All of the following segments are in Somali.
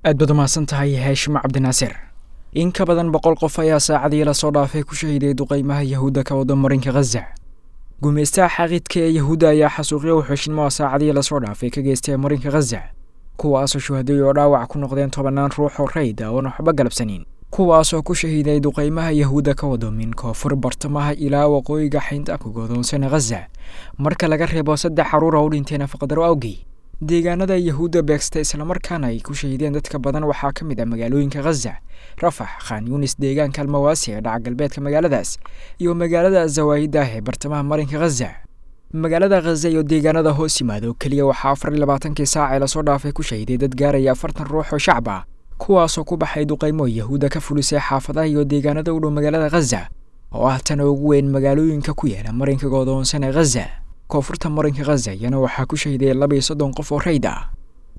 aad baad umahadsan tahay Haashim Cabdinaasir. In ka badan 100 qof ayaa saacadii la soo dhaafay ku shahiday duqeymaha Yahuuda ka wada marinka Gaza. Gumeystaha xaqidka ee Yahuuda ayaa xasuuqyo u xushin saacadii la soo dhaafay ka geystay marinka Gaza, kuwaas oo shuhaday oo dhaawac ku noqdeen 10 ruux oo rayd ah oo waxba galabsanin, kuwaas oo ku shahiday duqeymaha Yahuuda ka wada min koonfur bartamaha ilaa waqooyiga xeynta ku go'doonsan Gaza, marka laga reebo 3 caruur oo dhintay nafaqadaro awgeed. deegaanada Yahuuda beegsta isla markaana ay ku shahiideen dadka badan waxaa ka mid ah magaalooyinka Gaza, Rafah, Khan Yunis, deegaanka Almawaasi ee dhaca galbeedka magaaladaas, iyo magaalada Zawaida ee bartamaha marinka Gaza. magaalada Gaza iyo deegaanada hoos yimaado kaliya waxaa 24 saac la soo dhaafay ku shahiiday dad gaaraya 40 ruux oo shacab ah, kuwaas oo ku baxay duqeymo Yahuuda ka fulisay xaafadaha iyo deegaanada u dhow magaalada Gaza, oo ah tan ugu weyn magaalooyinka ku yaala marinka go'doonsan ee Gaza. koonfurta marinka Gaza yana waxaa ku shahiday 32 qof oo rayd ah.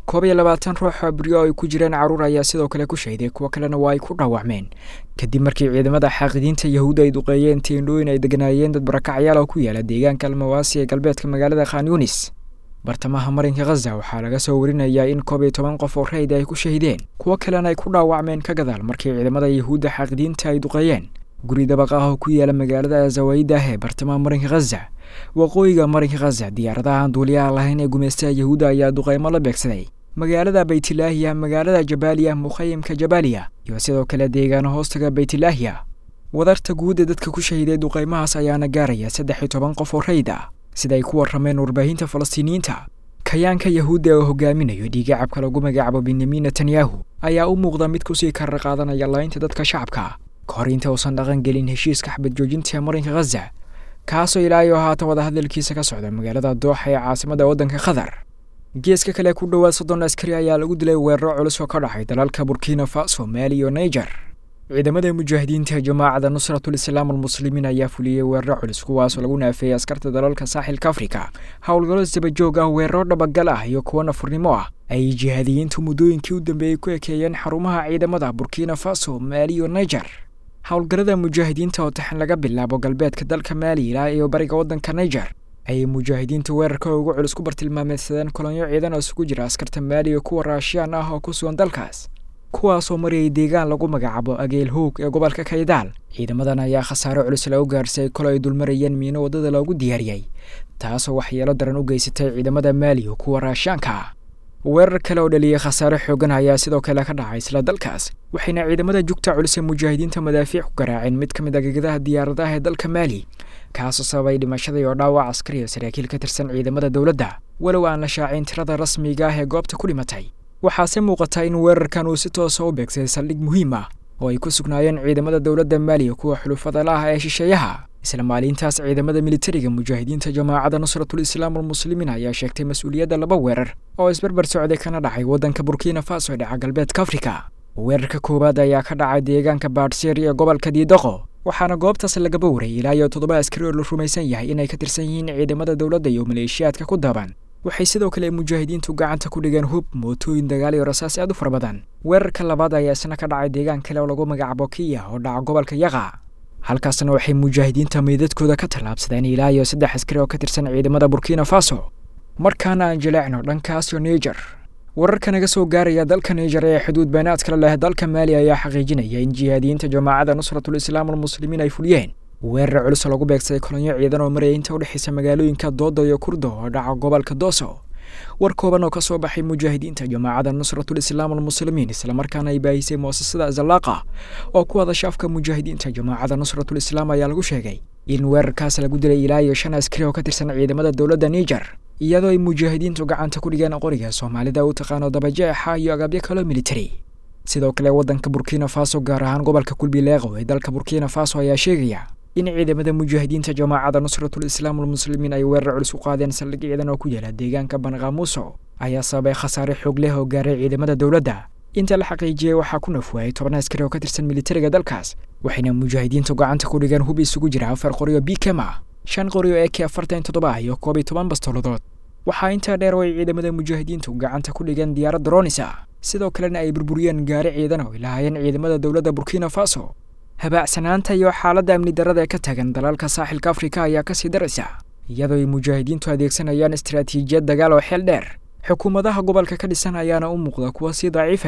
22 ruux oo bariyo ay ku jiraan caruur ayaa sidoo kale ku shahiday, kuwa kalena waa ay ku dhaawacmeen kadib markii ciidamada xaqidiinta Yahuuda ay duqeeyeen teendhooyin ay deganaayeen dad barakacyaal oo ku yaala deegaanka Almawaasi ee galbeedka magaalada Khan Yunis. bartamaha marinka Gaza waxaa laga soo warinayaa in 12 qof oo rayd ay ku shahideen, kuwa kalena ay ku dhaawacmeen ka gadaal markii ciidamada Yahuuda xaqidiinta ay duqeeyeen guri dabaq ah oo ku yaala magaalada Zawaida ee bartamaha marinka Gaza. waqooyiga marinka Gaza diyaaradaha aan duuliyaha lahayn ee gumeystaha Yahuuda ayaa duqeymo la beegsaday magaalada Baytilaahiya, magaalada Jabaaliya, mukhayimka Jabaaliya, iyo sidoo kale deegaano hoostaga Baytilaahiya. wadarta guud ee dadka ku shahiday duqeymahaas ayaana gaaraya 13 qof oo rayd ah, sida ay ku warrameen warbaahinta Falastiiniyiinta. kayaanka Yahuuda oo hogaaminayo dhiigacabka lagu magacaabo Benjamin Netanyahu ayaa u muuqda mid ku sii karar qaadanaya laynta dadka shacabka kahor inta uusan dhaqan gelin heshiiska xabad joojinta ee marinka Gaza, kaasoo ilaayo haatan wada hadalkiisa ka socda magaalada Dooxa ee caasimadda waddanka Qatar. geeska kale ku dhawaad 30 askari ayaa lagu dilay weeraro culus oo ka dhacay dalalka Burkina Faso, Mali iyo Niger. ciidamada mujaahidiinta Jamaacada Nusratul Islaam al-Muslimiin ayaa fuliyay weeraro culus kuwaas oo lagu naafeeyay askarta dalalka saaxilka Afrika. howlgallo daba joog ah, weeraro dhabagal ah iyo kuwa nafurnimo ah ay jihaadiyiintu muddooyinkii u dambeeyay ku ekeeyeen xarumaha ciidamada Burkina Faso, Mali iyo Niger. howlgallada mujaahidiinta oo taxan laga bilaabo galbeedka dalka Mali ilaa iyo bariga waddanka Niger ay mujaahidiintu weerarka ugu culus ku bartilmaameedsadeen kolonyo ciidan oo isugu jira askarta Mali iyo kuwa Raashiyaan ah oo ku sugan dalkaas, kuwaas oo marayay deegaan lagu magacaabo Ageel Hoog ee gobolka Kaydaal. ciidamadan ayaa khasaaro culus lagu gaarsay kolo ay dulmarayeen miino wadada loogu diyaariyay, taasoo waxyeelo daran u geysatay ciidamada Mali iyo kuwa Raashiyaanka ah. weerar kale oo dhaliyay khasaare xooggan ayaa sidoo kale ka dhacay isla dalkaas, waxayna ciidamada jugta culus ee mujaahidiinta madaafiic ku garaaceen mid ka mid ah gegadaha diyaaradaha ee dalka Mali, kaasoo sababay dhimashada iyo dhaawac askari iyo saraakiil ka tirsan ciidamada dawladda, walow aan la shaacin tirada rasmiga ah ee goobta ku dhimatay. waxaase muuqata in weerarkan uu si toos ah u beegsay saldhig muhiim ah oo ay ku sugnaayeen ciidamada dawladda Mali iyo kuwa xulufada la ah ee shisheeyaha. isla maalintaas ciidamada militariga mujaahidiinta Jamaacada Nusratul Islaam al-Muslimiin ayaa sheegtay mas'uuliyadda 2 weerar oo isbarbar socday kana dhacay waddanka Burkina Faso ee dhaca galbeedka Afrika. weerarka koowaad ayaa ka dhacay deegaanka Baadseer ee gobolka Diidaqo, waxaana goobtaas laga bowray ilaa iyo 7 askari oo la rumaysan yahay inay ka tirsan yihiin ciidamada dawladda iyo maleeshiyaadka ku daaban. waxay sidoo kale mujaahidiintu gacanta ku dhigeen hub, mootooyin dagaal iyo rasaas aad u fara badan. weerarka labaad ayaa isna ka dhacay deegaan kale oo lagu magacaabo Kiya oo dhaca gobolka Yaqa, halkaasna waxay mujaahidiinta meedadkooda ka tallaabsadeen ilaa iyo 3 askari oo ka tirsan ciidamada Burkina Faso. markaana aan jaleecno dhankaas iyo Niger. wararka naga soo gaaraya dalka Niger ee xuduud beenaadka leh dalka Mali ayaa xaqiijinaya in jihaadiyiinta Jamaacada Nusratul Islaam al-Muslimiin ay fuliyeen weerar culus oo lagu beegsaday kolonyo ciidan oo marayay inta u dhaxaysa magaalooyinka Doodo iyo Kurdo oo dhaca gobolka Doso. war kooban oo ka soo baxay mujaahidiinta Jamaacada Nusratul Islaam al-Muslimiin isla markaana ay baahisay mu'asasada Zalaaqa oo ku wada shafka mujaahidiinta Jamaacada Nusratul Islaam ayaa lagu sheegay in weerarkaas lagu dilay ilaa iyo 5 askari oo ka tirsan ciidamada dawladda Niger, iyadoo ay mujaahidiintu gacanta ku dhigeen qoriga Soomaalida u taqaano dabajeexa iyo agabyo kale military. sidoo kale waddanka Burkina Faso gaar ahaan gobolka Kulbileeqo ee dalka Burkina Faso ayaa sheegaya in ciidamada mujaahidiinta Jamaacada Nusratul Islaam al-Muslimiin ay weerar culus u qaadeen saldhig ciidan oo ku yaala deegaanka Banqaamuuso ayaa sababay khasaare xoog leh oo gaaray ciidamada dawladda. inta la xaqiijiyay waxaa ku nafwaayay 10 askari oo ka tirsan militariga dalkaas, waxayna mujaahidiintu gacanta ku dhigeen hub isugu jira 4 qori oo BKM, 5 qori oo AK-47 iyo 12 bastooladood. waxaa intaa dheer oo ay ciidamada mujaahidiintu gacanta ku dhigeen diyaarad drones ah, sidoo kalena ay burburiyeen gaari ciidan oo ilaahayeen ciidamada dawladda Burkina Faso. habaacsanaanta iyo xaaladda amni darrada ee ka tagan dalalka saaxilka Afrika ayaa ka sii daraysa, iyadoo ay mujaahidiintu adeegsanayaan istiraatiijiyad dagaal oo xeel dheer. xukuumadaha gobolka ka dhisan ayaana u muuqda kuwa si daciifaya,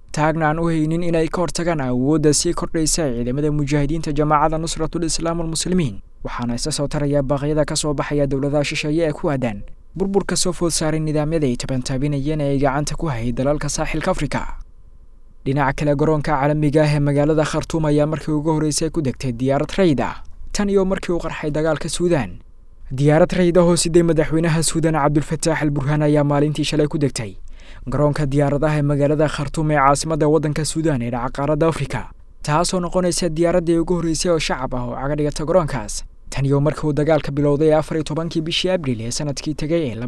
taagna aan u haynin inay ka hortagaan awoodda sii kordhaysa ciidamada mujaahidiinta jamaacada nusratul islaam walmuslimiin waxaana isa soo taraya baaqyada ka soo baxaya dowladaha shisheeye ee ku aadan burburka soo food saaray nidaamyada ay tabantaabinayeen ee ay gacanta ku hayay dalalka saaxilka afrika dhinaca kale garoonka caalamiga ah ee magaalada khartuum ayaa markii ugu horreysay ku degtay diyaarad rayid ah tan iyo markii uu qarxay dagaalka suudaan diyaarad rayid ah oo siday madaxweynaha suudaan cabdulfataax al-burhaan ayaa maalintii shalay ku degtay garoonka diyaaradaha ee magaalada khartuum ee caasimadda waddanka suudaan ee dhaca qaaradda afrika taasoo noqonaysa diyaaraddii ugu horreysay oo shacab ah oo caga dhigata garoonkaas tan iyo markii uu dagaalka bilowday 14 bishii abriil ee sanadkii tegay ee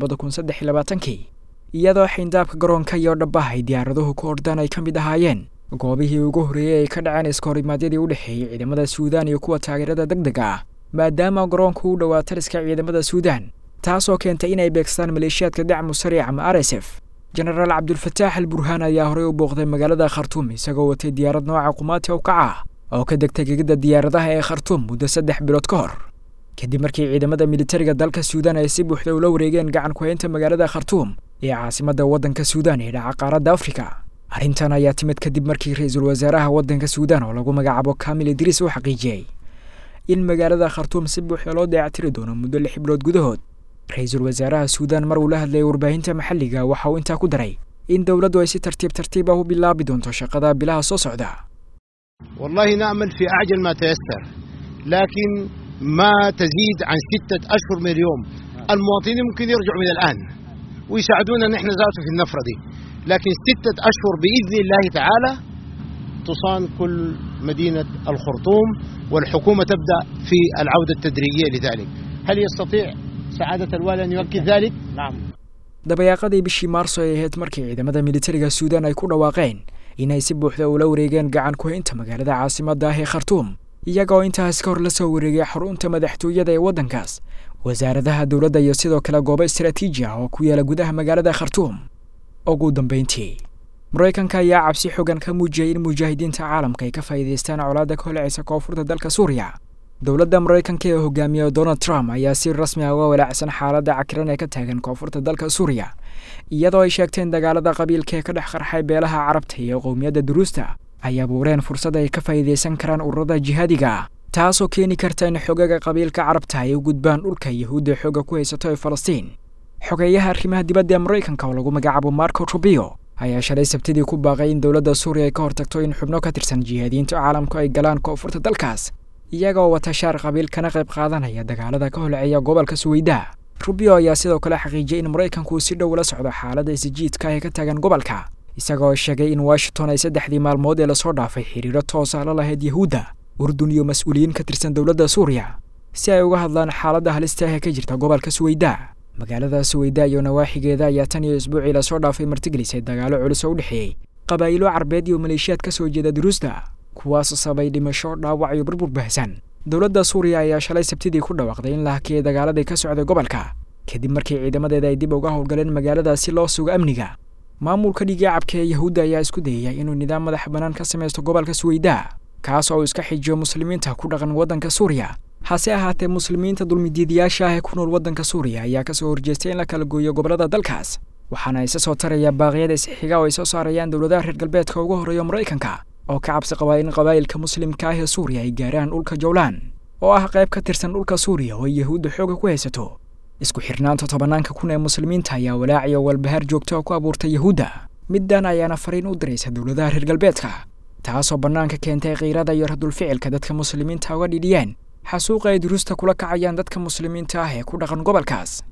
2023 iyadoo xindaabka garoonka iyo dhabaha ay diyaaraduhu ku ordaan ay ka mid ahaayeen goobihii ugu horreeyay ay ka dhaceen iskahorimadyadii u dhexeeyey ciidamada suudaan iyo kuwa taageerada degdega ah maadaama garoonku u dhowaa taliska ciidamada suudaan taasoo keentay inay beegstaan maleeshiyaadka dacmu sariic ama RSF jenaraal cabdulfataax al-burhaan ayaa horey u booqday magaalada khartuum isagoo watay diyaarad nooca qumaati oo kaca oo ka degtay gegida diyaaradaha ee khartuum muddo 3 bilood ka hor kadib markii ciidamada militariga dalka suudaan ay si buuxda ula wareegeen gacan ku haynta magaalada khartuum ee caasimadda waddanka suudaan ee dhaca qaaradda afrika arrintan ayaa timid kadib markii ra'iisul wasaaraha waddanka suudaan oo lagu magacaabo Kamil Idris uu xaqiijiyay in magaalada khartuum si buuxda loo dayactiri doono muddo 6 bilood gudahood ra'iisul wasaaraha suudaan mar uu la hadlay warbaahinta maxalliga waxa uu intaa ku daray in dawladdu ay si tartiib ah u bilaabi doonto shaqada bilaha soo socda wallahi na'mal fi a'jal ma tayassar lakin ما تزيد عن 6 أشهر من اليوم المواطنين ممكن يرجعوا من الآن ويساعدونا نحن ذاته في النفرة دي لكن 6 أشهر بإذن الله تعالى تصان كل مدينة الخرطوم والحكومة تبدأ في العودة التدريجية لذلك هل يستطيع سعادة الوالي أن يؤكد ذلك؟ نعم dabayaaqadii bishii maarso ay ahayd markii ciidamada militariga suudaan ay ku dhawaaqeen inay si buuxda ula wareegeen gacan ku haynta magaalada caasimadda ah ee khartuum iyagoo intaas ka hor la soo wareegay xarunta madaxtooyada ee waddankaas wasaaradaha dowladda iyo sidoo kale goobo istiraatiiji ah oo ku yaala gudaha magaalada khartuum ugu dambeyntii maraykanka ayaa cabsi xogan ka muujiyay in mujaahidiinta caalamka ay ka faa'iideystaan colaadda ka holcaysa koonfurta dalka suuriya dowladda maraykanka ee hogaamiya Donald Trump ayaa si rasmi ah uga walaacsan xaaladda cakiran ee ka taagan koonfurta dalka suuriya iyadoo ay sheegteen dagaalada qabiilka ee ka dhex qarxay beelaha carabta iyo qowmiyadda duruusta ay abuureen fursad ay ka faa'iideysan karaan ururada jihaadiga taasoo keeni karta in xogaga qabiilka carabta ay u gudbaan dhulka Yahuudda xoga ku haysato ee Falastiin xogeyaha arrimaha dibadda ee Mareykanka oo lagu magacaabo Marco Rubio ayaa shalay Sabtidii ku baaqay in dowladda Suuriya ay ka hortagto in xubno ka tirsan jihaadiyiinta caalamku ay galaan koonfurta dalkaas iyagoo wata shaar qabiil kana qayb qaadanaya dagaalada ka holcaya gobolka Suwayda Rubio ayaa sidoo kale xaqiijiyay in Mareykanku si dhow la socdo xaaladda isjiidka ee ka tagan gobolka isagoo sheegay in Washington ay 3 maalmood ee la soo dhaafay xiriiro toos ah la lahayd Yahuudda Urdun iyo mas'uuliyiin ka tirsan dowladda Suuriya si ay uga hadlaan xaaladda halista ah ee ka jirta gobolka Suwayda magaalada Suwayda iyo nawaaxigeeda ayaa tan iyo isbuucii la soo dhaafay martigelisay dagaalo culus oo u dhexeeyay qabaa'ilo Carbeed iyo maleeshiyaad ka soo jeeda Duruusta kuwaas sababay dhimasho dhaawac iyo burbur baahsan dowladda Suuriya ayaa shalay Sabtidii ku dhawaaqday in la hakiyay dagaaladii ka socday gobolka kadib markii ciidamadeeda ay dib uga howlgaleen magaalada si loo sugo amniga maamulka dhiigacabka ee Yahuudda ayaa isku dayay inuu nidaam madax banaan ka sameeyo gobolka Suwayda kaas oo iska xijiyo muslimiinta ku dhaqan waddanka Suuriya hase ahaatee muslimiinta dulmidiidayaasha ah ee ku nool waddanka Suuriya ayaa ka soo horjeestay in la kala gooyo gobolada dalkaas waxaana isa soo taraya baaqyada isxiga oo ay soo saarayaan dowladaha reer galbeedka ugu horeeya Mareykanka oo ka cabsi qaba in qabaa'ilka muslimka ah ee Suuriya ay gaaraan dhulka Jawlaan oo ah qayb ka tirsan dhulka Suuriya oo Yahuudda xoog ku haysato isku xirnaanta tobanaanka kun ee muslimiinta ayaa walaac iyo walbahaar joogto ah ku abuurtay Yahuudda middan ayaana fariin u diraysa dowladaha reer galbeedka taasoo banaanka keentay qiirada iyo radul ficilka dadka muslimiinta uga dhidhiyeen xasuuqa ay duruusta kula kacayaan dadka muslimiinta ah ee ku dhaqan gobolkaas